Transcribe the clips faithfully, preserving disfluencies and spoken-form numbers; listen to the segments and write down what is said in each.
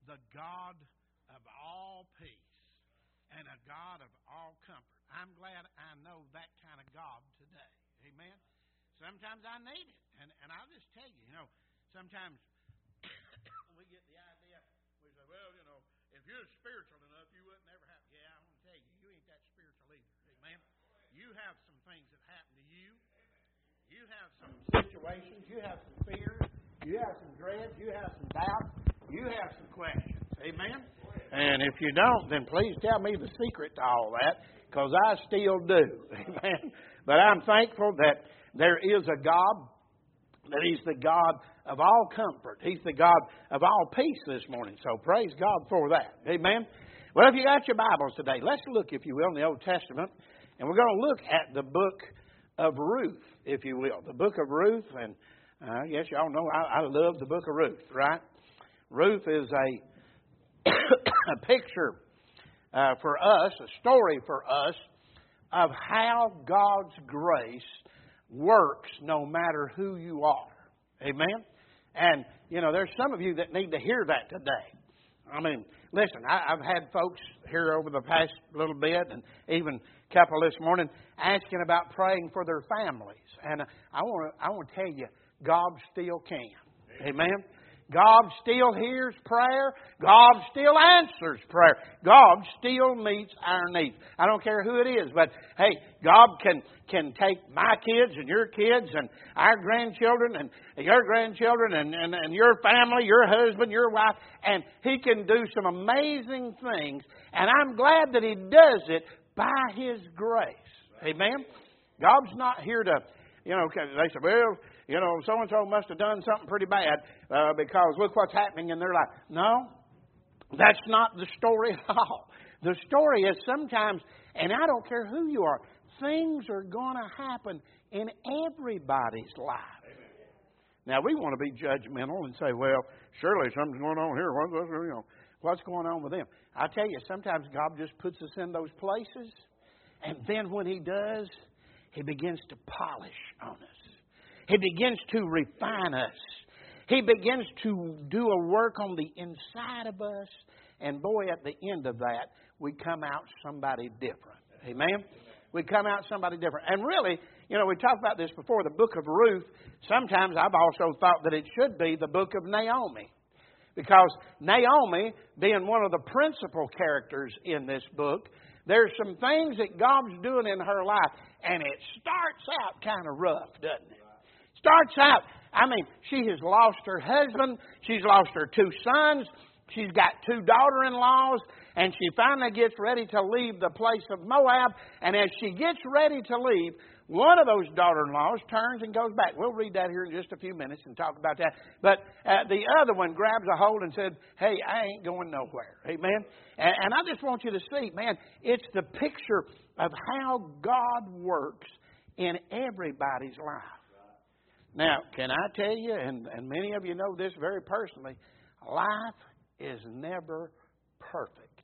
the God of all peace and a God of all comfort. I'm glad I know that kind of God today. Amen? Sometimes I need it. And, and I'll just tell you, you know, sometimes we get the idea, we say, well, you know, if you're spiritual enough, you wouldn't ever have. Yeah, I want to tell you, you ain't that spiritual either. Amen? You have some things that happen to you. You have some situations. You have some fears. You have some dread. You have some doubt. You have some questions. Amen? And if you don't, then please tell me the secret to all that, because I still do. Amen? But I'm thankful that there is a God, that He's the God of all comfort. He's the God of all peace this morning. So praise God for that. Amen? Well, if you got your Bibles today, let's look, if you will, in the Old Testament. And we're going to look at the book of Ruth, if you will. The book of Ruth. And uh, yes, y'all know I, I love the book of Ruth, right? Ruth is a, a picture uh, for us, a story for us of how God's grace works no matter who you are. Amen? And, you know, there's some of you that need to hear that today. I mean, listen, I, I've had folks here over the past little bit, and even a couple this morning, asking about praying for their families. And I want to I want to tell you, God still can. Amen? God still hears prayer. God still answers prayer. God still meets our needs. I don't care who it is, but hey, God can, can take my kids and your kids and our grandchildren and your grandchildren and, and, and your family, your husband, your wife, and He can do some amazing things. And I'm glad that He does it by His grace. Amen? God's not here to, you know, they say, well, you know, so-and-so must have done something pretty bad uh, because look what's happening in their life. No, that's not the story at all. The story is sometimes, and I don't care who you are, things are going to happen in everybody's life. Now, we want to be judgmental and say, well, surely something's going on here. What's, you know, what's going on with them? I tell you, sometimes God just puts us in those places, and then when He does, He begins to polish on us. He begins to refine us. He begins to do a work on the inside of us. And boy, at the end of that, we come out somebody different. Amen? We come out somebody different. And really, you know, we talked about this before, the book of Ruth. Sometimes I've also thought that it should be the book of Naomi. Because Naomi, being one of the principal characters in this book, there's some things that God's doing in her life. And it starts out kind of rough, doesn't it? Starts out, I mean, she has lost her husband. She's lost her two sons. She's got two daughter-in-laws. And she finally gets ready to leave the place of Moab. And as she gets ready to leave, one of those daughter-in-laws turns and goes back. We'll read that here in just a few minutes and talk about that. But uh, the other one grabs a hold and said, hey, I ain't going nowhere. Amen? And, and I just want you to see, man, it's the picture of how God works in everybody's life. Now, can I tell you, and, and many of you know this very personally, life is never perfect.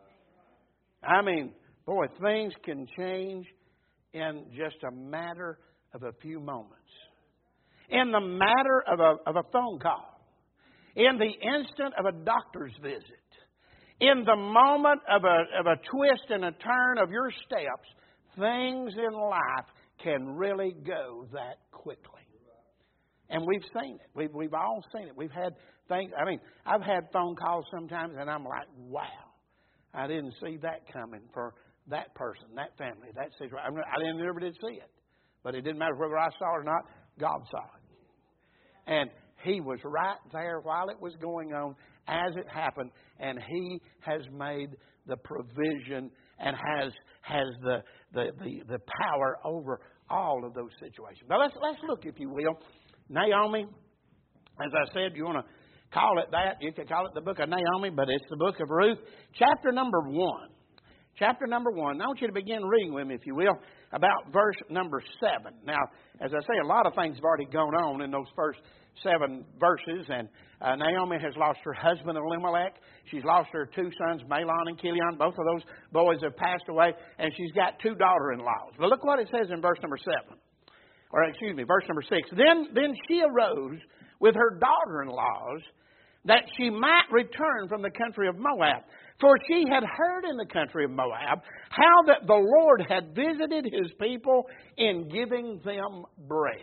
I mean, boy, things can change in just a matter of a few moments. In the matter of a, of a phone call. In the instant of a doctor's visit. In the moment of a, of a twist and a turn of your steps, things in life can really go that quickly. And we've seen it. We've, we've all seen it. We've had things. I mean, I've had phone calls sometimes and I'm like, wow, I didn't see that coming for that person, that family, that situation. I didn't, never did see it. But it didn't matter whether I saw it or not. God saw it. And He was right there while it was going on as it happened. And He has made the provision and has has the, the, the, the power over all of those situations. Now, let's, let's look, if you will. Naomi, as I said, you want to call it that. You can call it the book of Naomi, but it's the book of Ruth. Chapter number one. Chapter number one. I want you to begin reading with me, if you will, about verse number seven. Now, as I say, a lot of things have already gone on in those first seven verses. And uh, Naomi has lost her husband, Elimelech. She's lost her two sons, Mahlon and Chilion. Both of those boys have passed away. And she's got two daughter-in-laws. But look what it says in verse number seven. Or excuse me, verse number six. Then, then she arose with her daughter-in-laws that she might return from the country of Moab. For she had heard in the country of Moab how that the Lord had visited His people in giving them bread.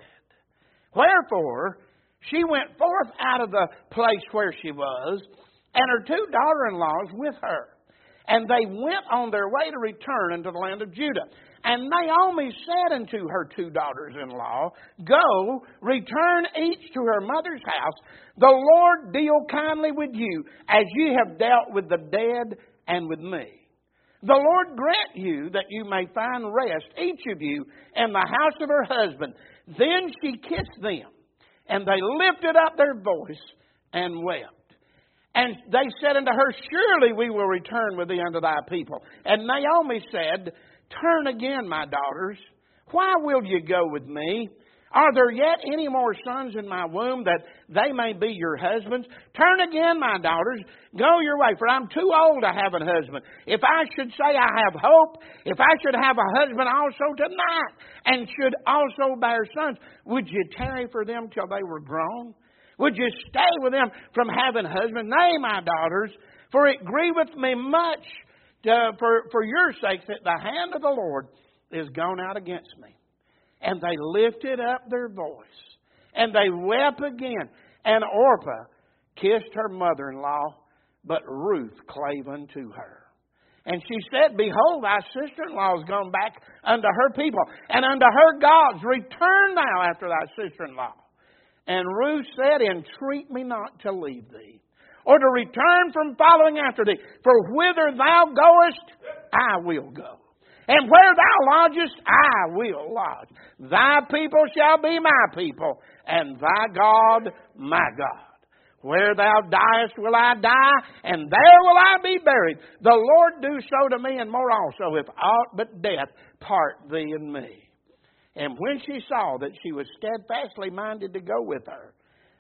Wherefore, she went forth out of the place where she was, and her two daughter-in-laws with her. And they went on their way to return into the land of Judah. And Naomi said unto her two daughters-in-law, Go, return each to her mother's house. The Lord deal kindly with you, as ye have dealt with the dead and with me. The Lord grant you that you may find rest, each of you, in the house of her husband. Then she kissed them, and they lifted up their voice and wept. And they said unto her, Surely we will return with thee unto thy people. And Naomi said, Turn again, my daughters. Why will you go with me? Are there yet any more sons in my womb, that they may be your husbands? Turn again, my daughters. Go your way, for I'm too old to have a husband. If I should say I have hope, if I should have a husband also tonight, and should also bear sons, would you tarry for them till they were grown? Would you stay with them from having husbands? Nay, my daughters, for it grieveth me much to, for, for your sakes that the hand of the Lord is gone out against me. And they lifted up their voice, and they wept again. And Orpah kissed her mother-in-law, but Ruth clave unto her. And she said, Behold, thy sister-in-law is gone back unto her people, and unto her gods. Return thou after thy sister-in-law. And Ruth said, Entreat me not to leave thee, or to return from following after thee. For whither thou goest, I will go. And where thou lodgest, I will lodge. Thy people shall be my people, and thy God my God. Where thou diest will I die, and there will I be buried. The Lord do so to me, and more also, if aught but death part thee and me. And when she saw that she was steadfastly minded to go with her,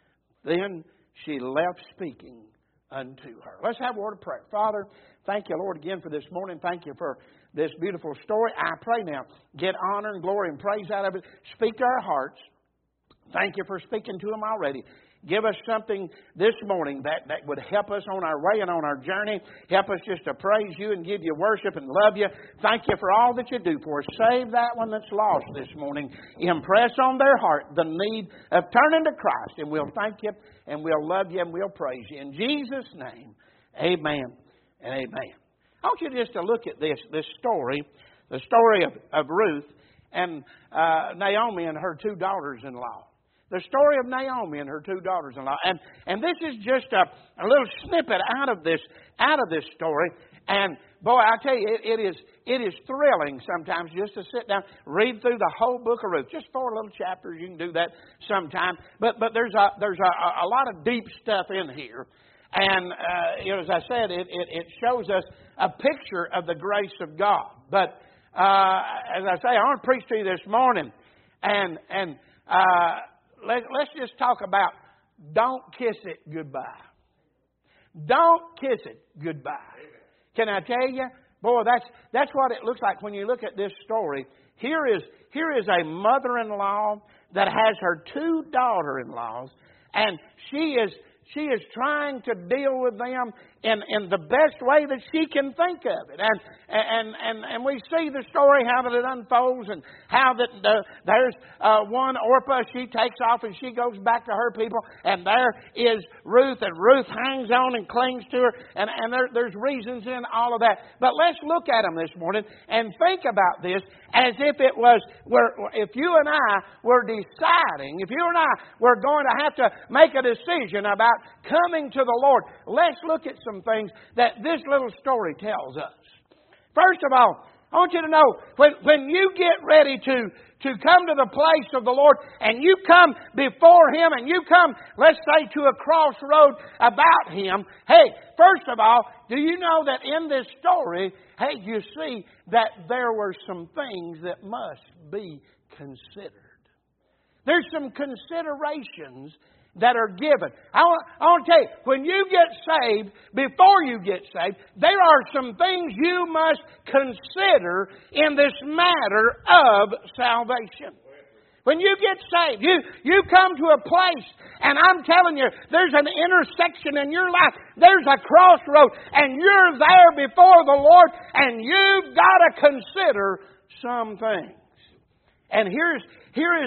then she left speaking unto her. Let's have a word of prayer. Father, thank you, Lord, again for this morning. Thank you for this beautiful story. I pray now, get honor and glory and praise out of it. Speak to our hearts. Thank you for speaking to them already. Give us something this morning that, that would help us on our way and on our journey. Help us just to praise you and give you worship and love you. Thank you for all that you do for us. Save that one that's lost this morning. Impress on their heart the need of turning to Christ. And we'll thank you and we'll love you and we'll praise you. In Jesus' name, amen and amen. I want you just to look at this, this story, the story of, of Ruth and uh, Naomi and her two daughters-in-law. The story of Naomi and her two daughters-in-law. And, and this is just a, a little snippet out of this out of this story. And boy, I tell you, it, it is it is thrilling sometimes just to sit down, read through the whole book of Ruth. Just four little chapters, you can do that sometime. But but there's a there's a, a lot of deep stuff in here. And uh, you know, as I said, it, it, it shows us a picture of the grace of God. But uh, as I say, I want to preach to you this morning. And, and uh, let, let's just talk about don't kiss it goodbye. Don't kiss it goodbye. Can I tell you? Boy, that's, that's what it looks like when you look at this story. Here is, here is a mother-in-law that has her two daughter-in-laws. And she is... She is trying to deal with them in, in the best way that she can think of it. And and and, and we see the story, how that it unfolds, and how that uh, there's uh, one, Orpah, she takes off and she goes back to her people. And there is Ruth, and Ruth hangs on and clings to her. And, and there, there's reasons in all of that. But let's look at them this morning and think about this as if it was, where, if you and I were deciding, if you and I were going to have to make a decision about coming to the Lord, let's look at some things that this little story tells us. First of all, I want you to know, when, when you get ready to, to come to the place of the Lord, and you come before Him, and you come, let's say, to a crossroad about Him, hey, first of all, do you know that in this story, hey, you see that there were some things that must be considered. There's some considerations that are given. I want, I want to tell you, when you get saved, before you get saved, there are some things you must consider in this matter of salvation. When you get saved, you, you come to a place, and I'm telling you, there's an intersection in your life. There's a crossroad, and you're there before the Lord, and you've got to consider some things. And here's here is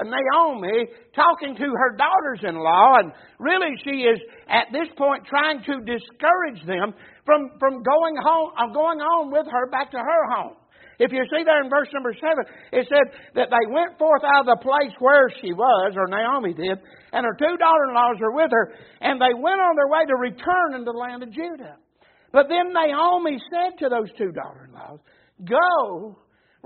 Naomi talking to her daughters-in-law, and really she is at this point trying to discourage them from, from going home, uh, going on with her back to her home. If you see there in verse number seven, it said that they went forth out of the place where she was, or Naomi did, and her two daughter-in-laws were with her, and they went on their way to return into the land of Judah. But then Naomi said to those two daughter-in-laws, "Go,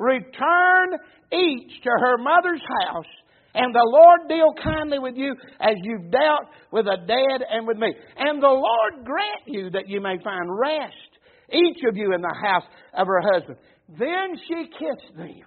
return each to her mother's house, and the Lord deal kindly with you as you've dealt with the dead and with me. And the Lord grant you that you may find rest, each of you in the house of her husband." Then she kissed them,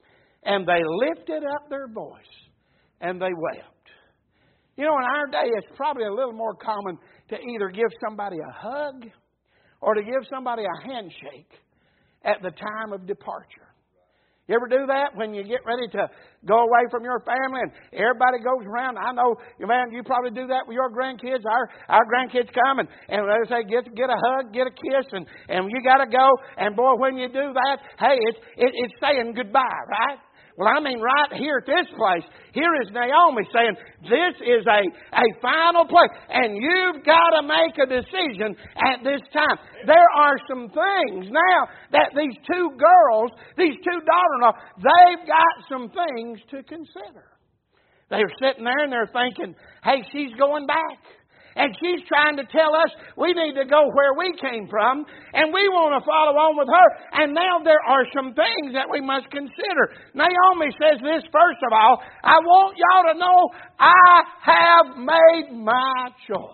and they lifted up their voice, and they wept. You know, in our day, it's probably a little more common to either give somebody a hug or to give somebody a handshake at the time of departure. You ever do that when you get ready to go away from your family and everybody goes around? I know, man, you probably do that with your grandkids. Our our grandkids come and, and they say, get get a hug, get a kiss, and, and you got to go. And boy, when you do that, hey, it's, it, it's saying goodbye, right? Well, I mean, right here at this place, here is Naomi saying, this is a, a final place, and you've got to make a decision at this time. There are some things now that these two girls, these two daughters-in-law, they've got some things to consider. They're sitting there and they're thinking, hey, she's going back. And she's trying to tell us we need to go where we came from, and we want to follow on with her. And now there are some things that we must consider. Naomi says this, first of all, I want y'all to know I have made my choice.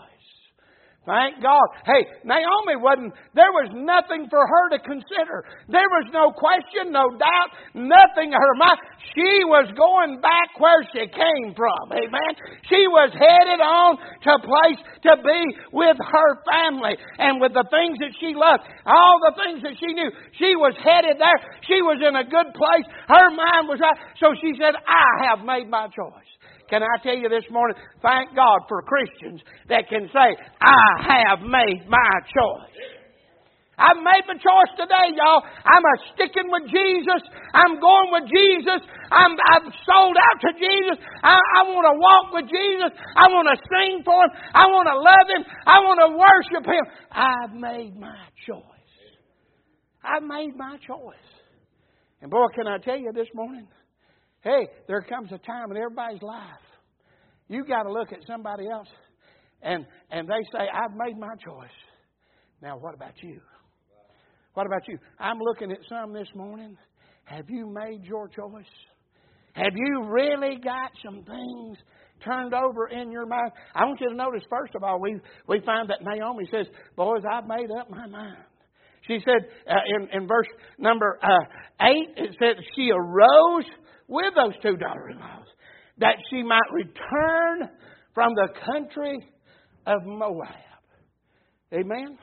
Thank God. Hey, Naomi wasn't, there was nothing for her to consider. There was no question, no doubt, nothing in her mind. She was going back where she came from. Amen. She was headed on to a place to be with her family and with the things that she loved. All the things that she knew. She was headed there. She was in a good place. Her mind was right. So she said, I have made my choice. Can I tell you this morning, thank God for Christians that can say, I have made my choice. I've made my choice today, y'all. I'm a sticking with Jesus. I'm going with Jesus. I'm, I'm sold out to Jesus. I, I want to walk with Jesus. I want to sing for Him. I want to love Him. I want to worship Him. I've made my choice. I've made my choice. And boy, can I tell you this morning, hey, there comes a time in everybody's life you got to look at somebody else and, and they say, I've made my choice. Now, what about you? What about you? I'm looking at some this morning. Have you made your choice? Have you really got some things turned over in your mind? I want you to notice, first of all, we, we find that Naomi says, boys, I've made up my mind. She said uh, in, in verse number uh, eight, it said she arose with those two daughter-in-laws, that she might return from the country of Moab. Amen?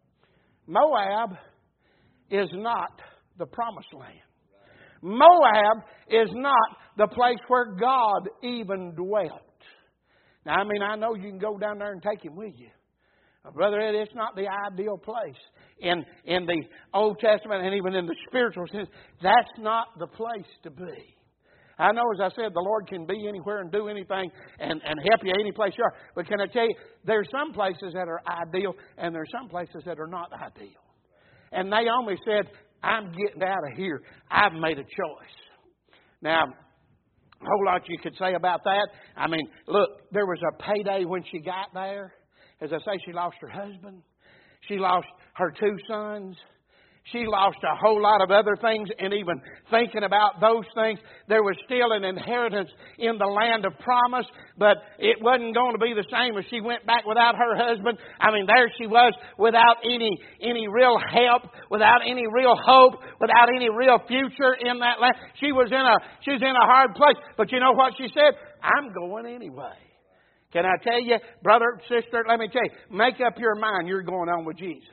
Moab is not the promised land. Moab is not the place where God even dwelt. Now, I mean, I know you can go down there and take Him with you. Brother Ed, it's not the ideal place. In, in the Old Testament and even in the spiritual sense, that's not the place to be. I know, as I said, the Lord can be anywhere and do anything and, and help you any place you are. But can I tell you, there's some places that are ideal and there's some places that are not ideal. And Naomi said, I'm getting out of here. I've made a choice. Now, a whole lot you could say about that. I mean, look, there was a payday when she got there. As I say, she lost her husband. She lost her two sons. She lost a whole lot of other things, and even thinking about those things, there was still an inheritance in the land of promise, but it wasn't going to be the same as she went back without her husband. I mean, there she was without any any real help, without any real hope, without any real future in that land. She was in a she was in a hard place. But you know what she said? I'm going anyway. Can I tell you, brother, sister, let me tell you, make up your mind you're going on with Jesus.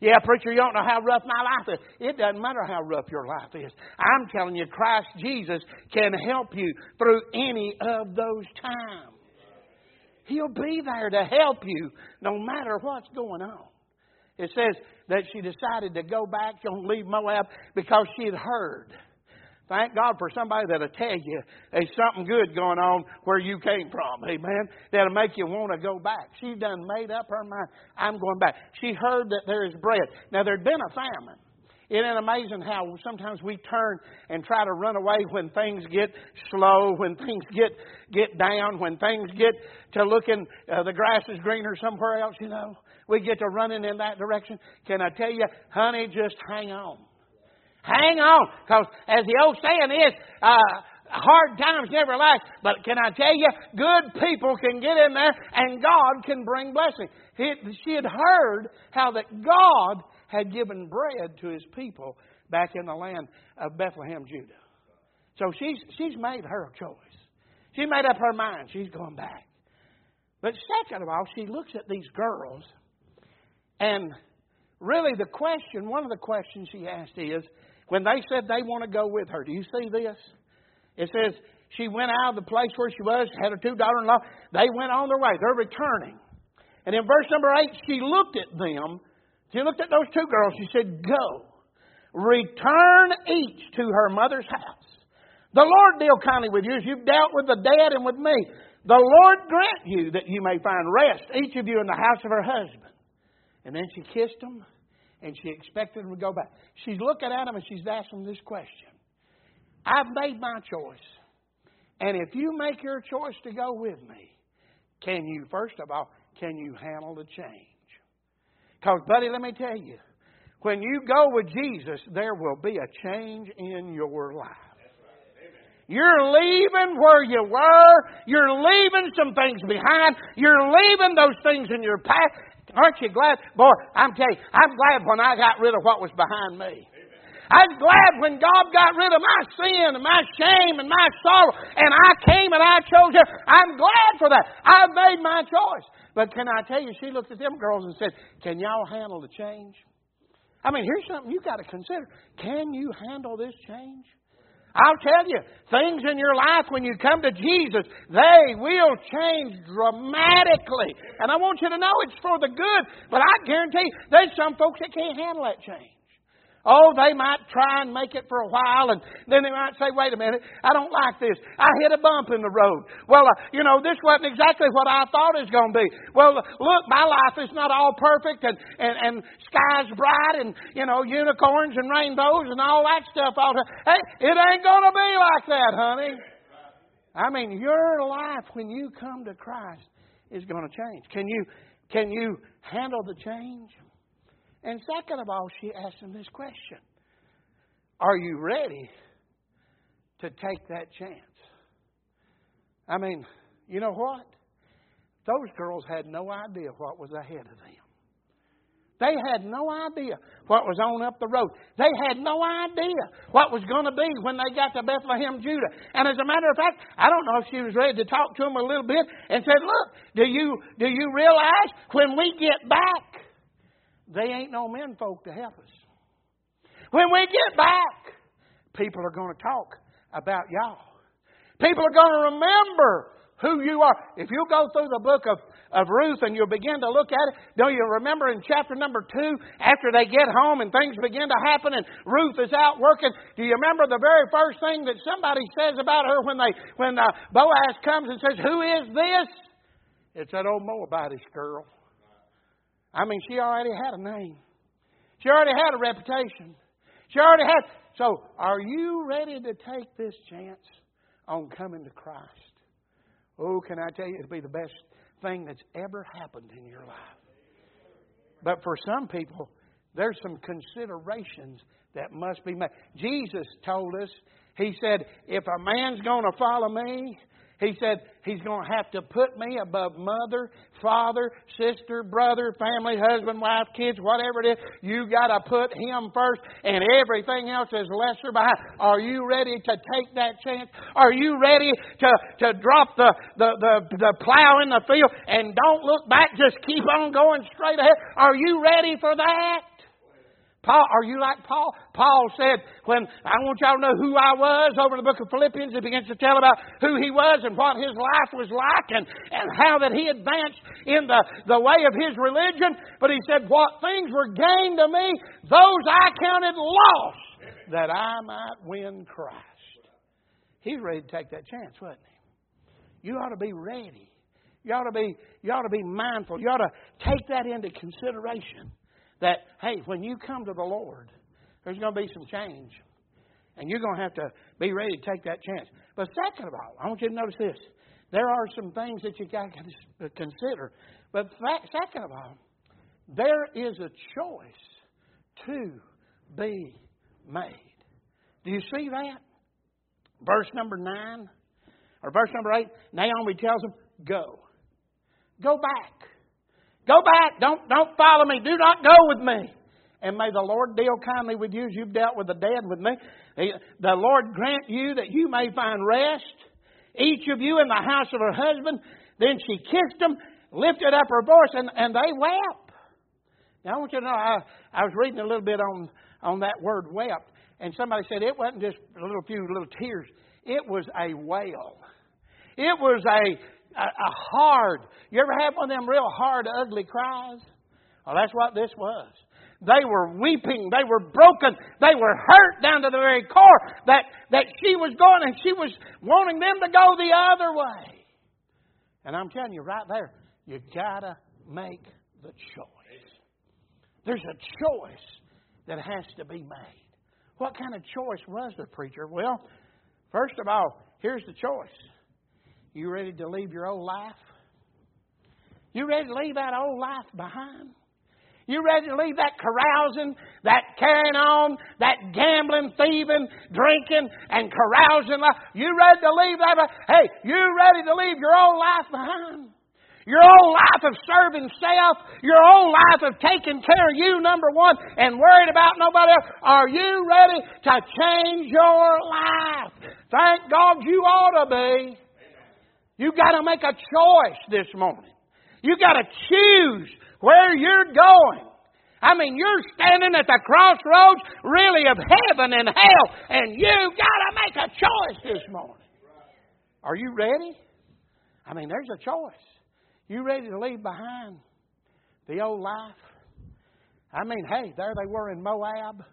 Yeah, preacher, you don't know how rough my life is. It doesn't matter how rough your life is. I'm telling you, Christ Jesus can help you through any of those times. He'll be there to help you no matter what's going on. It says that she decided to go back, she don't leave Moab, because she had heard. Thank God for somebody that'll tell you there's something good going on where you came from. Amen. That'll make you want to go back. She done made up her mind. I'm going back. She heard that there is bread. Now, there'd been a famine. Isn't it amazing how sometimes we turn and try to run away when things get slow, when things get get down, when things get to looking, uh, the grass is greener somewhere else, you know. We get to running in that direction. Can I tell you, honey, just hang on. Hang on, because as the old saying is, uh, hard times never last. But can I tell you, good people can get in there and God can bring blessing. He, she had heard how that God had given bread to His people back in the land of Bethlehem, Judah. So she's, she's made her choice. She made up her mind. She's going back. But second of all, she looks at these girls, and really the question, one of the questions she asked is, when they said they want to go with her, do you see this? It says she went out of the place where she was, had her two daughters-in-law. They went on their way. They're returning. And in verse number eight, she looked at them. She looked at those two girls. She said, go, return each to her mother's house. The Lord deal kindly with you as you've dealt with the dead and with me. The Lord grant you that you may find rest, each of you in the house of her husband. And then she kissed them. And she expected them to go back. She's looking at them and she's asking this question. I've made my choice. And if you make your choice to go with me, can you, first of all, can you handle the change? Because, buddy, let me tell you, when you go with Jesus, there will be a change in your life. You're leaving where you were. You're leaving some things behind. You're leaving those things in your past. Aren't you glad? Boy, I'm telling you, I'm glad when I got rid of what was behind me. I'm glad when God got rid of my sin and my shame and my sorrow and I came and I chose Him. I'm glad for that. I've made my choice. But can I tell you, she looked at them girls and said, can y'all handle the change? I mean, here's something you've got to consider. Can you handle this change? I'll tell you, things in your life when you come to Jesus, they will change dramatically. And I want you to know it's for the good. But I guarantee you, there's some folks that can't handle that change. Oh, they might try and make it for a while, and then they might say, wait a minute, I don't like this. I hit a bump in the road. Well, uh, you know, this wasn't exactly what I thought it was going to be. Well, look, my life is not all perfect, and, and, and sky's bright, and, you know, unicorns and rainbows and all that stuff. All the, hey, it ain't going to be like that, honey. I mean, your life when you come to Christ is going to change. Can you, can you handle the change? And second of all, she asked him this question. Are you ready to take that chance? I mean, you know what? Those girls had no idea what was ahead of them. They had no idea what was on up the road. They had no idea what was going to be when they got to Bethlehem, Judah. And as a matter of fact, I don't know if she was ready to talk to them a little bit and said, look, do you, do you realize when we get back, they ain't no men folk to help us. When we get back, people are going to talk about y'all. People are going to remember who you are. If you go through the book of, of Ruth and you'll begin to look at it, don't you remember in chapter number two, after they get home and things begin to happen and Ruth is out working, do you remember the very first thing that somebody says about her when they when uh, Boaz comes and says, who is this? It's that old Moabitish girl. I mean, she already had a name. She already had a reputation. She already had... So, are you ready to take this chance on coming to Christ? Oh, can I tell you, it'll be the best thing that's ever happened in your life. But for some people, there's some considerations that must be made. Jesus told us, He said, if a man's going to follow me, He said he's going to have to put me above mother, father, sister, brother, family, husband, wife, kids, whatever it is. You got to put Him first and everything else is lesser behind. Are you ready to take that chance? Are you ready to, to drop the, the, the, the plow in the field and don't look back? Just keep on going straight ahead. Are you ready for that? Paul, are you like Paul? Paul said, when I want y'all to know who I was, over in the book of Philippians, he begins to tell about who he was and what his life was like and, and how that he advanced in the, the way of his religion. But he said, what things were gained to me, those I counted loss, that I might win Christ. He's ready to take that chance, wasn't he? You ought to be ready. You ought to be, you ought to be mindful. You ought to take that into consideration. That, hey, when you come to the Lord, there's going to be some change. And you're going to have to be ready to take that chance. But second of all, I want you to notice this. There are some things that you got to consider. But second of all, there is a choice to be made. Do you see that? Verse number nine, or verse number eight, Naomi tells him, go. Go back. Go back. Don't, don't follow me. Do not go with me. And may the Lord deal kindly with you as you've dealt with the dead with me. The Lord grant you that you may find rest, each of you in the house of her husband. Then she kissed him, lifted up her voice, and, and they wept. Now I want you to know, I, I was reading a little bit on, on that word wept. And somebody said it wasn't just a little few little tears. It was a wail. It was a... A, a hard, you ever have one of them real hard, ugly cries? Well, that's what this was. They were weeping. They were broken. They were hurt down to the very core that, that she was going and she was wanting them to go the other way. And I'm telling you right there, you got to make the choice. There's a choice that has to be made. What kind of choice was the preacher? Well, first of all, here's the choice. You ready to leave your old life? You ready to leave that old life behind? You ready to leave that carousing, that carrying on, that gambling, thieving, drinking, and carousing life? You ready to leave that? Hey, you ready to leave your old life behind? Your old life of serving self, your old life of taking care of you, number one, and worried about nobody else. Are you ready to change your life? Thank God you ought to be. You got to make a choice this morning. You got to choose where you're going. I mean, you're standing at the crossroads, really, of heaven and hell, and you got to make a choice this morning. Are you ready? I mean, there's a choice. You ready to leave behind the old life? I mean, hey, there they were in Moab,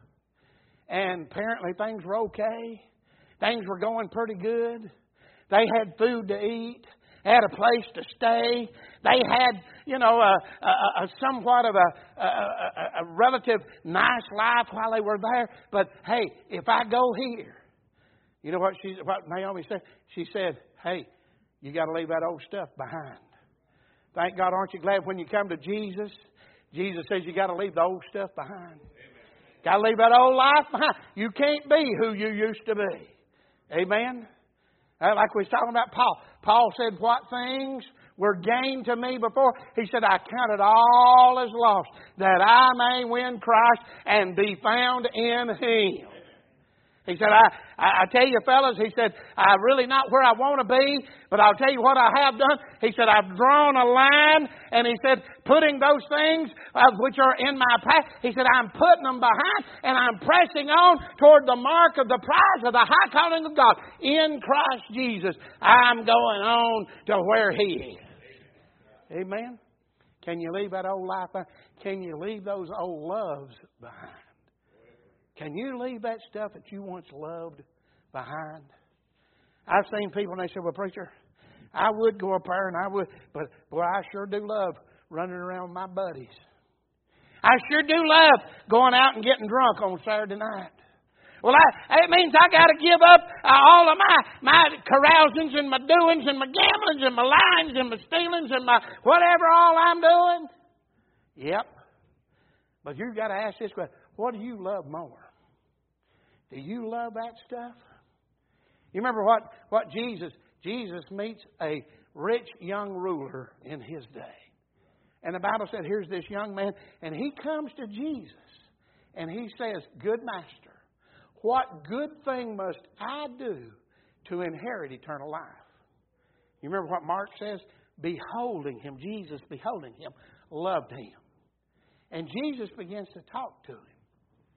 and apparently things were okay. Things were going pretty good. They had food to eat. They had a place to stay. They had, you know, a, a, a somewhat of a, a, a, a relative nice life while they were there. But, hey, if I go here, you know what she, what Naomi said? She said, hey, you got to leave that old stuff behind. Thank God, aren't you glad when you come to Jesus? Jesus says you got to leave the old stuff behind. Got to leave that old life behind. You can't be who you used to be. Amen? Like we was talking about Paul. Paul said, what things were gained to me before? He said, I counted all as lost, that I may win Christ and be found in Him. He said, I, I, I tell you, fellas, he said, I'm really not where I want to be, but I'll tell you what I have done. He said, I've drawn a line, and he said, putting those things uh, which are in my path, he said, I'm putting them behind, and I'm pressing on toward the mark of the prize of the high calling of God. In Christ Jesus, I'm going on to where He is. Amen? Can you leave that old life behind? Can you leave those old loves behind? Can you leave that stuff that you once loved behind? I've seen people and they say, well, preacher, I would go up there and I would, but boy, I sure do love running around with my buddies. I sure do love going out and getting drunk on Saturday night. Well, I, it means I got to give up uh, all of my, my carousings and my doings and my gamblings and my lyings and my stealings and my whatever all I'm doing. Yep. But you've got to ask this question. What do you love more? Do you love that stuff? You remember what, what Jesus, Jesus meets a rich young ruler in his day. And the Bible said, here's this young man, and he comes to Jesus, and he says, good master, what good thing must I do to inherit eternal life? You remember what Mark says? Beholding him, Jesus beholding him, loved him. And Jesus begins to talk to him.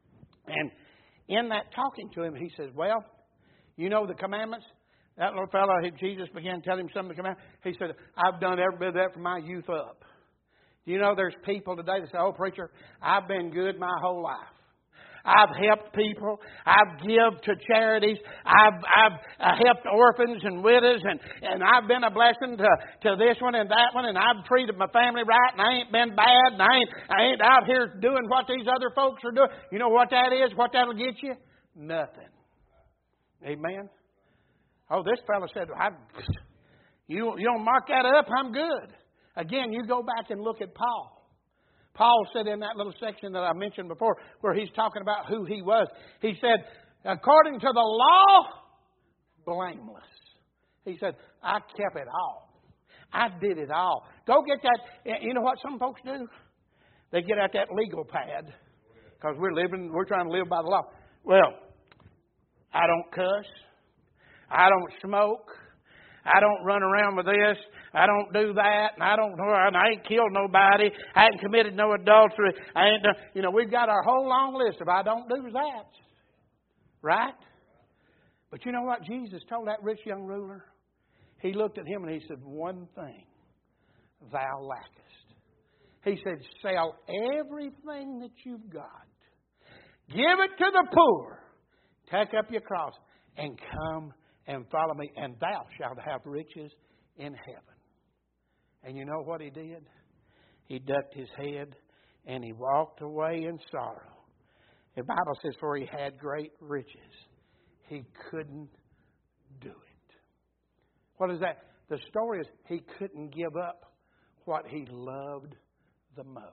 And in that talking to him, he says, well, you know the commandments? That little fellow, Jesus began to tell him some of the commandments. He said, I've done every bit of that from my youth up. You know, there's people today that say, oh, preacher, I've been good my whole life. I've helped people. I've given to charities. I've I've uh, helped orphans and widows, and, and I've been a blessing to, to this one and that one, and I've treated my family right, and I ain't been bad, and I ain't I ain't out here doing what these other folks are doing. You know what that is? What that'll get you? Nothing. Amen. Oh, this fellow said, I, "You you don't mark that up. I'm good." Again, you go back and look at Paul. Paul said in that little section that I mentioned before, where he's talking about who he was, he said, according to the law, blameless. He said, I kept it all. I did it all. Go get that. You know what some folks do? They get out that legal pad because we're living, we're trying to live by the law. Well, I don't cuss. I don't smoke. I don't run around with this. I don't do that. And I don't. I ain't killed nobody. I ain't committed no adultery. I ain't done. You know, we've got our whole long list of I don't do that. Right? But you know what Jesus told that rich young ruler? He looked at him and he said, one thing thou lackest. He said, sell everything that you've got. Give it to the poor. Take up your cross and come and follow me, and thou shalt have riches in heaven. And you know what he did? He ducked his head and he walked away in sorrow. The Bible says, for he had great riches. He couldn't do it. What is that? The story is he couldn't give up what he loved the most.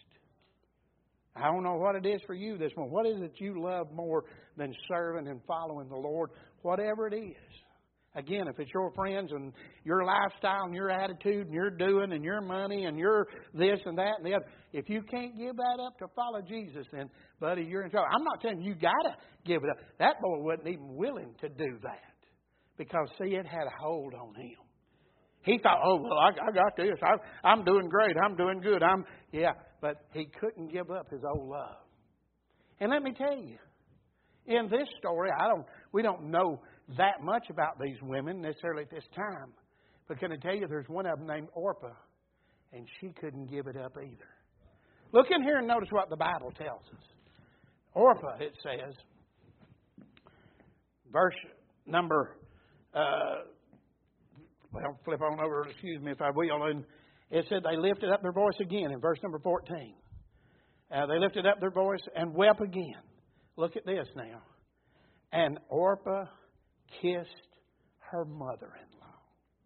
I don't know what it is for you this morning. What is it you love more than serving and following the Lord? Whatever it is. Again, if it's your friends and your lifestyle and your attitude and your doing and your money and your this and that and the other, if you can't give that up to follow Jesus, then, buddy, you're in trouble. I'm not telling you you got to give it up. That boy wasn't even willing to do that because, see, it had a hold on him. He thought, oh, well, I, I got this. I, I'm doing great. I'm doing good. I'm Yeah, but he couldn't give up his old love. And let me tell you, in this story, I don't. we don't know that much about these women necessarily at this time. But can I tell you, there's one of them named Orpah, and she couldn't give it up either. Look in here and notice what the Bible tells us. Orpah, it says, verse number, uh, well, flip on over, excuse me if I will, and it said they lifted up their voice again in verse number fourteen. Uh, they lifted up their voice and wept again. Look at this now. And Orpah kissed her mother-in-law.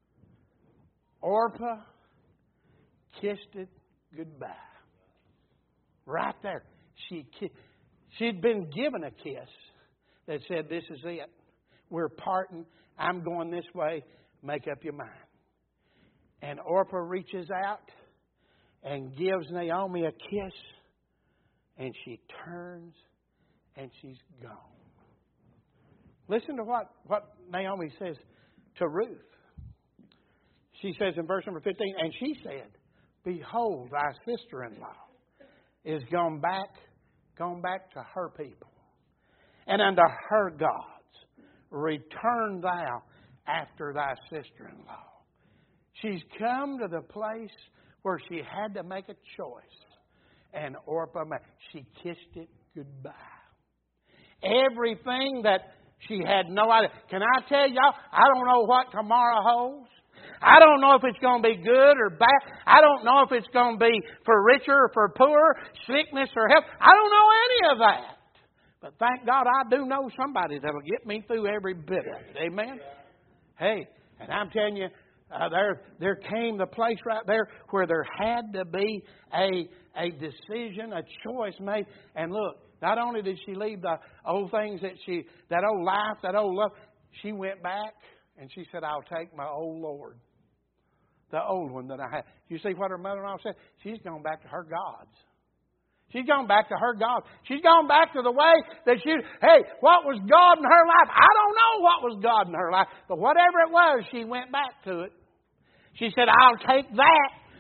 Orpah kissed it goodbye. Right there. She kissed. She'd been given a kiss that said, this is it. We're parting. I'm going this way. Make up your mind. And Orpah reaches out and gives Naomi a kiss. And she turns and she's gone. Listen to what, what Naomi says to Ruth. She says in verse number fifteen, and she said, behold, thy sister-in-law is gone back, gone back to her people, and unto her gods. Return thou after thy sister-in-law. She's come to the place where she had to make a choice. And Orpah, she kissed it goodbye. Everything that she had no idea. Can I tell y'all, I don't know what tomorrow holds. I don't know if it's going to be good or bad. I don't know if it's going to be for richer or for poorer, sickness or health. I don't know any of that. But thank God I do know somebody that will get me through every bit of it. Amen? Hey, and I'm telling you, uh, there there came the place right there where there had to be a, a decision, a choice made. And look, not only did she leave the old things that she, that old life, that old love, she went back and she said, I'll take my old Lord. The old one that I had. You see what her mother-in-law said? She's gone back to her gods. She's gone back to her God. She's gone back to the way that she, hey, what was God in her life? I don't know what was God in her life. But whatever it was, she went back to it. She said, I'll take that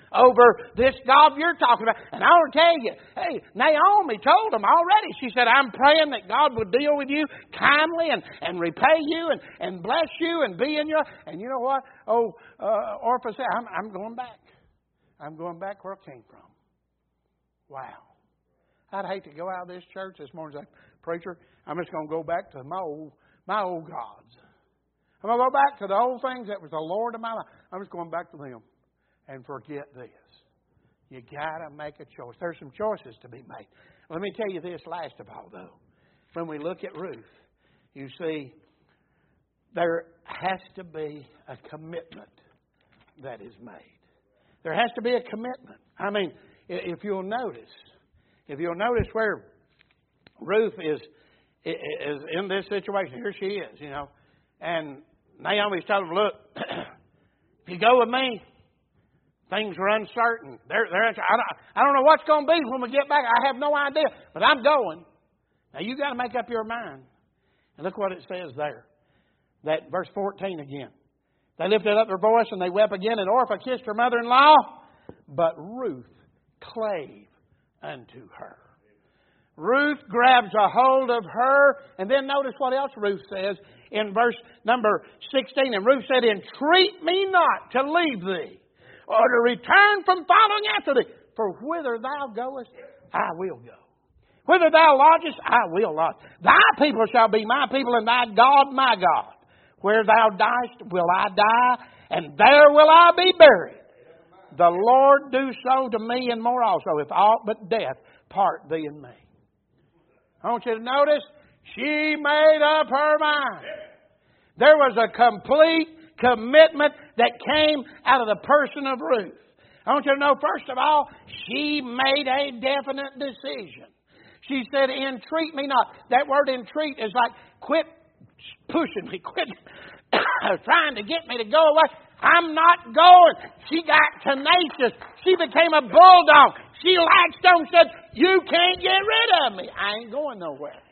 over this God you're talking about. And I want to tell you, hey, Naomi told them already. She said, I'm praying that God would deal with you kindly and, and repay you and, and bless you and be in you. And you know what? Oh, uh, Orpah said, I'm, I'm going back. I'm going back where I came from. Wow. I'd hate to go out of this church this morning and say, preacher, I'm just going to go back to my old, my old gods. I'm going to go back to the old things that was the Lord of my life. I'm just going back to them and forget this. You got to make a choice. There's some choices to be made. Let me tell you this last of all, though. When we look at Ruth, you see, there has to be a commitment that is made. There has to be a commitment. I mean, if you'll notice, if you'll notice where Ruth is, is in this situation, here she is, you know, and Naomi's telling him, look, if you go with me, things are uncertain. They're, they're, I, don't, I don't know what's going to be when we get back. I have no idea, but I'm going. Now, you got to make up your mind. And look what it says there. That verse fourteen again. They lifted up their voice and they wept again, and Orpah kissed her mother-in-law, but Ruth clave unto her. Ruth grabs a hold of her, and then notice what else Ruth says in verse number sixteen. And Ruth said, entreat me not to leave thee, or to return from following after thee. For whither thou goest, I will go. Whither thou lodgest, I will lodge. Thy people shall be my people, and thy God my God. Where thou diest will I die, and there will I be buried. The Lord do so to me and more also, if aught but death part thee and me. I want you to notice, she made up her mind. There was a complete commitment that came out of the person of Ruth. I want you to know, first of all, she made a definite decision. She said, entreat me not. That word entreat is like, quit pushing me, quit trying to get me to go away. I'm not going. She got tenacious. She became a bulldog. She latched on and said, you can't get rid of me. I ain't going nowhere.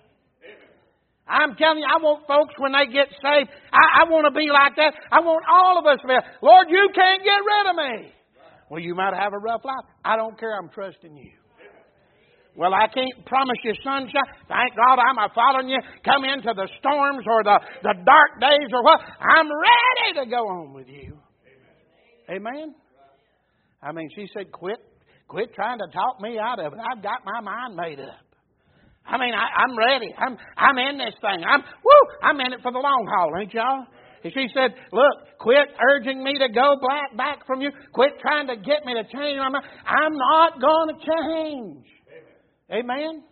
I'm telling you, I want folks when they get saved, I, I want to be like that. I want all of us to be, Lord, you can't get rid of me. Well, you might have a rough life. I don't care. I'm trusting you. Well, I can't promise you sunshine. Thank God I'm following you. Come into the storms or the, the dark days or what. I'm ready to go on with you. Amen? Amen? I mean, she said, quit, quit trying to talk me out of it. I've got my mind made up. I mean, I, I'm ready. I'm I'm in this thing. I'm woo. I'm in it for the long haul, ain't y'all? And she said, look, quit urging me to go back, back from you. Quit trying to get me to change my mind. I'm not going to change. Amen?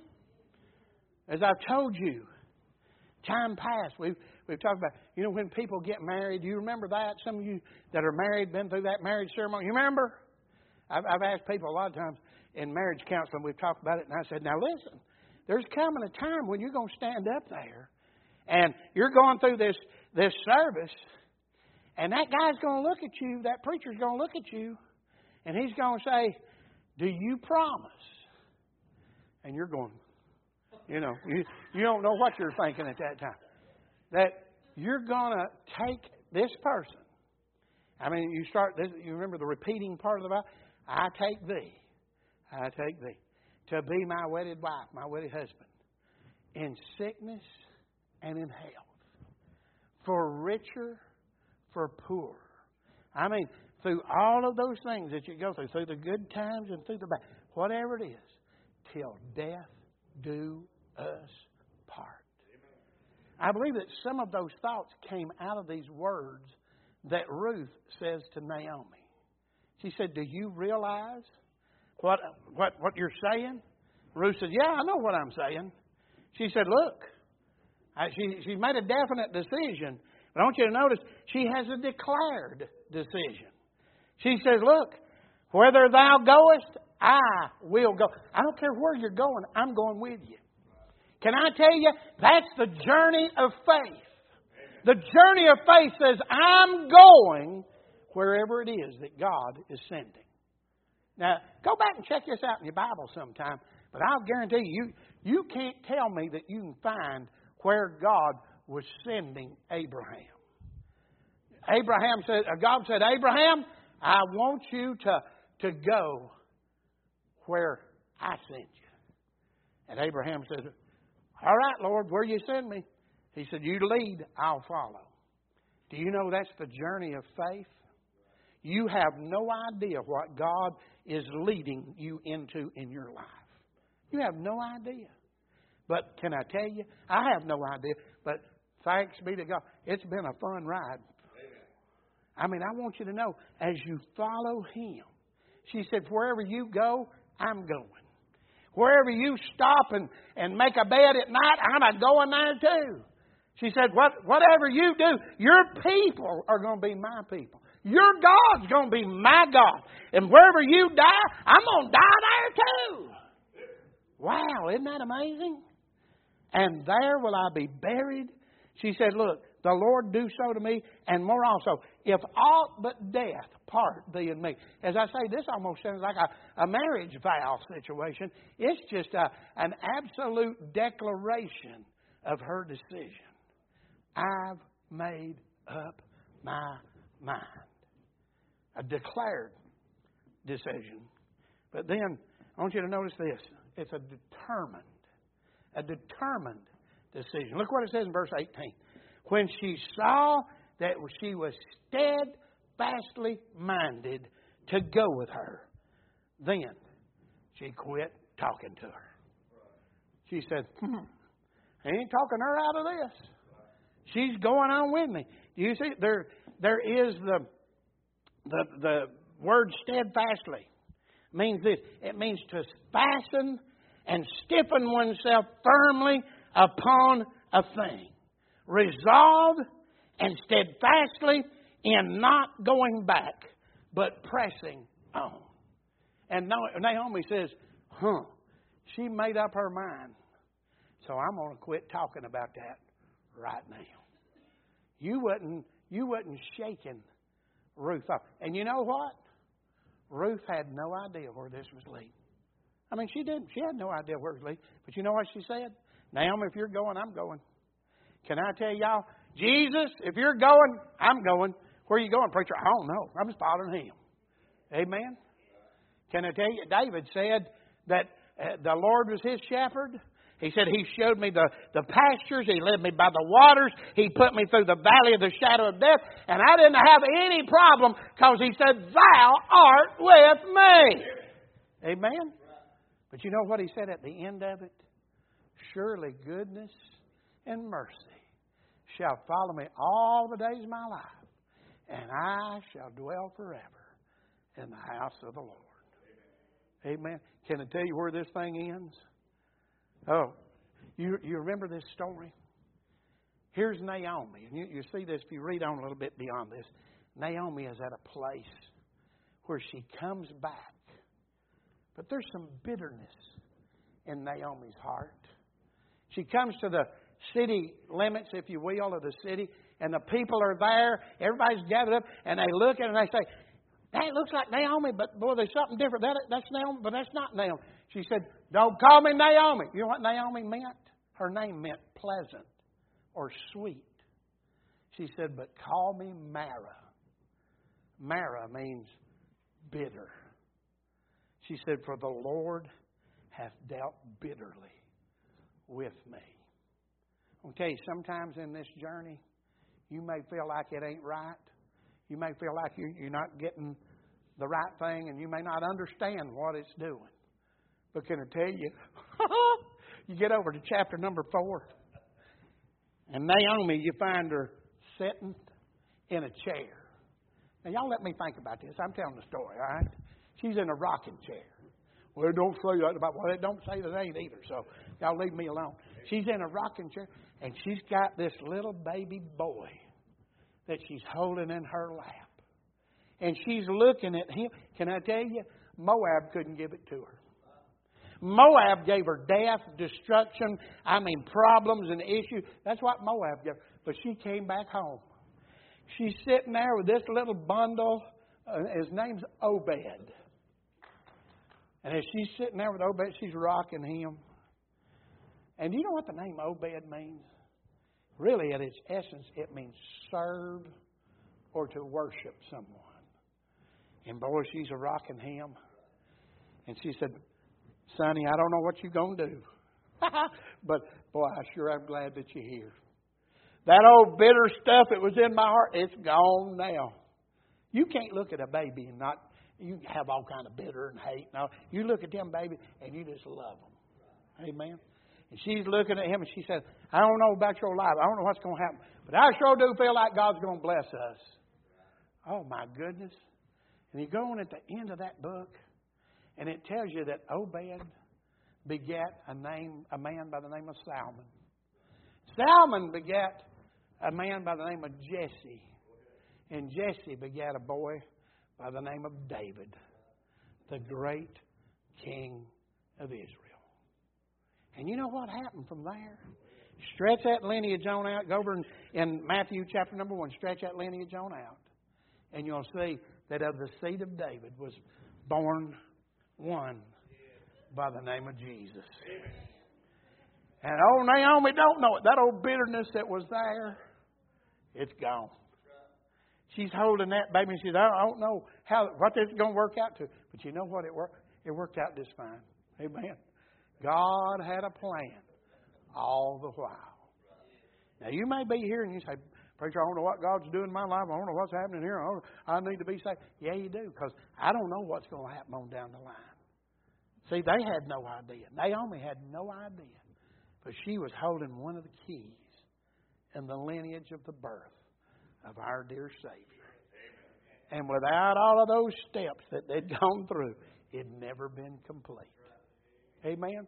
As I've told you, time past, we've, we've talked about, you know, when people get married, do you remember that? Some of you that are married, been through that marriage ceremony, you remember? I've, I've asked people a lot of times in marriage counseling, we've talked about it, and I said, now listen, there's coming a time when you're going to stand up there, and you're going through this, this service, and that guy's going to look at you, that preacher's going to look at you, and he's going to say, do you promise? And you're going, you know, you, you don't know what you're thinking at that time. That you're going to take this person. I mean, you start, this, you remember the repeating part of the Bible? I take thee, I take thee, to be my wedded wife, my wedded husband, in sickness and in health, for richer, for poorer. I mean, through all of those things that you go through, through the good times and through the bad, whatever it is, till death do us part. I believe that some of those thoughts came out of these words that Ruth says to Naomi. She said, do you realize what, what, what you're saying? Ruth said, yeah, I know what I'm saying. She said, look, I, she, she made a definite decision. But I want you to notice, she has a declared decision. She says, look, whither thou goest, I will go. I don't care where you're going, I'm going with you. Can I tell you, that's the journey of faith. The journey of faith says, I'm going wherever it is that God is sending. Now, go back and check this out in your Bible sometime. But I'll guarantee you, you can't tell me that you can find where God was sending Abraham. Abraham said, God said, Abraham, I want you to to go where I sent you. And Abraham said, all right, Lord, where you send me? He said, you lead, I'll follow. Do you know that's the journey of faith? You have no idea what God is leading you into in your life. You have no idea. But can I tell you, I have no idea. But thanks be to God, it's been a fun ride. I mean, I want you to know, as you follow Him, she said, wherever you go, I'm going. Wherever you stop and, and make a bed at night, I'm a going there too. She said, what, whatever you do, your people are going to be my people. Your God's going to be my God. And wherever you die, I'm going to die there too. Wow, isn't that amazing? And there will I be buried. She said, look, the Lord do so to me, and more also, if aught but death part thee and me. As I say, this almost sounds like a, a marriage vow situation. It's just a, an absolute declaration of her decision. I've made up my mind. A declared decision. But then, I want you to notice this. It's a determined, a determined decision. Look what it says in verse eighteen. When she saw that she was steadfastly minded to go with her, then she quit talking to her. She said, hmm, I ain't talking her out of this. She's going on with me. Do you see? There, there is the, the, the word steadfastly. Means this. It means to fasten and stiffen oneself firmly upon a thing. Resolved and steadfastly in not going back, but pressing on. And Naomi says, huh, she made up her mind. So I'm going to quit talking about that right now. You wasn't, you wasn't shaking Ruth up. And you know what? Ruth had no idea where this was leading. I mean, she didn't. She had no idea where it was leading. But you know what she said? Naomi, if you're going, I'm going. Can I tell y'all? Jesus, if you're going, I'm going. Where are you going, preacher? I don't know. I'm just following Him. Amen? Can I tell you? David said that uh, the Lord was his shepherd. He said, He showed me the, the pastures. He led me by the waters. He put me through the valley of the shadow of death. And I didn't have any problem because He said, Thou art with me. Amen? But you know what He said at the end of it? Surely goodness and mercy shall follow me all the days of my life. And I shall dwell forever in the house of the Lord. Amen. Amen. Can I tell you where this thing ends? Oh, you, you remember this story? Here's Naomi. And you, you see this if you read on a little bit beyond this. Naomi is at a place where she comes back. But there's some bitterness in Naomi's heart. She comes to the city limits, if you will, of the city. And the people are there. Everybody's gathered up. And they look at it and they say, that looks like Naomi, but boy, there's something different. That, that's Naomi, but that's not Naomi. She said, don't call me Naomi. You know what Naomi meant? Her name meant pleasant or sweet. She said, but call me Mara. Mara means bitter. She said, for the Lord hath dealt bitterly with me. I'll tell you, sometimes in this journey, you may feel like it ain't right. You may feel like you're not getting the right thing, and you may not understand what it's doing. But can I tell you, you get over to chapter number four, and Naomi, you find her sitting in a chair. Now, y'all let me think about this. I'm telling the story, all right? She's in a rocking chair. Well, don't say that about, well, it don't say that ain't either, so y'all leave me alone. She's in a rocking chair, and she's got this little baby boy that she's holding in her lap. And she's looking at him. Can I tell you, Moab couldn't give it to her. Moab gave her death, destruction, I mean problems and issues. That's what Moab gave her. But she came back home. She's sitting there with this little bundle. Uh, his name's Obed. And as she's sitting there with Obed, she's rocking him. And do you know what the name Obed means? Really, at its essence, it means serve or to worship someone. And boy, she's a rocking him. And she said, Sonny, I don't know what you're going to do. But, boy, I sure am glad that you're here. That old bitter stuff that was in my heart, it's gone now. You can't look at a baby and not, you have all kind of bitter and hate. No, you look at them baby and you just love them. Amen. And she's looking at him and she said, I don't know about your life. I don't know what's going to happen. But I sure do feel like God's going to bless us. Oh, my goodness. And you go on at the end of that book, and it tells you that Obed begat a name, a man by the name of Salmon. Salmon begat a man by the name of Jesse. And Jesse begat a boy by the name of David, the great king of Israel. And you know what happened from there? Stretch that lineage on out. Go over in, in Matthew chapter number one. Stretch that lineage on out. And you'll see that of the seed of David was born one by the name of Jesus. And old Naomi don't know it. That old bitterness that was there, it's gone. She's holding that baby and she says, I don't know how what this is going to work out to. But you know what? It worked, it worked out just fine. Amen. God had a plan all the while. Now, you may be here and you say, Preacher, I don't know what God's doing in my life. I don't know what's happening here. I, don't, I need to be saved. Yeah, you do, because I don't know what's going to happen on down the line. See, they had no idea. Naomi had no idea. But she was holding one of the keys in the lineage of the birth of our dear Savior. And without all of those steps that they'd gone through, it'd never been complete. Amen?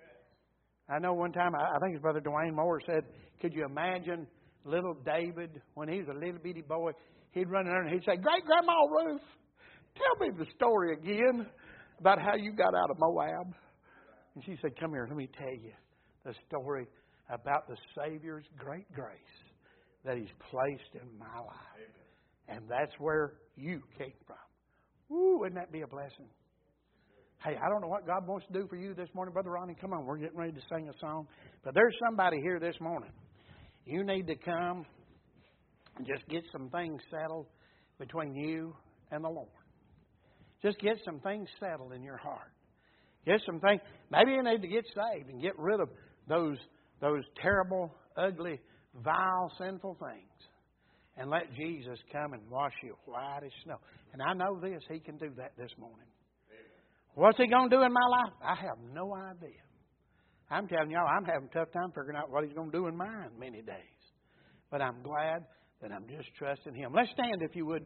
I know one time, I think his brother Dwayne Moore said, could you imagine little David, when he was a little bitty boy, he'd run in there and he'd say, Great Grandma Ruth, tell me the story again about how you got out of Moab. And she said, come here, let me tell you the story about the Savior's great grace that He's placed in my life. And that's where you came from. Woo, wouldn't that be a blessing? Hey, I don't know what God wants to do for you this morning, Brother Ronnie. Come on, we're getting ready to sing a song. But there's somebody here this morning. You need to come and just get some things settled between you and the Lord. Just get some things settled in your heart. Get some things. Maybe you need to get saved and get rid of those, those terrible, ugly, vile, sinful things. And let Jesus come and wash you white as snow. And I know this, He can do that this morning. What's He going to do in my life? I have no idea. I'm telling y'all, I'm having a tough time figuring out what He's going to do in mine many days. But I'm glad that I'm just trusting Him. Let's stand if you would.